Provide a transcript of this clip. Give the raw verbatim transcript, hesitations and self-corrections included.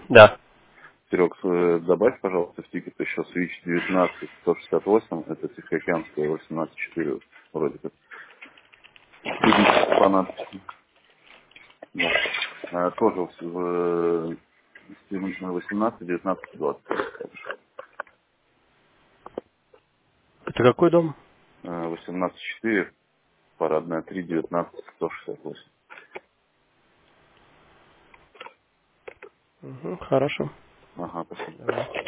Да. Серег, э, добавь, пожалуйста, в тикет еще Switch девятнадцать сто шестьдесят восемь, это Тихоокеанская восемнадцать четыре вроде как. Фанатский. Да. А, тоже в восемнадцать, девятнадцать, двадцать. Это какой дом? восемнадцать четыре, парадная три, девятнадцать сто шестьдесят восемь. Угу, хорошо. Ага, спасибо. Давай.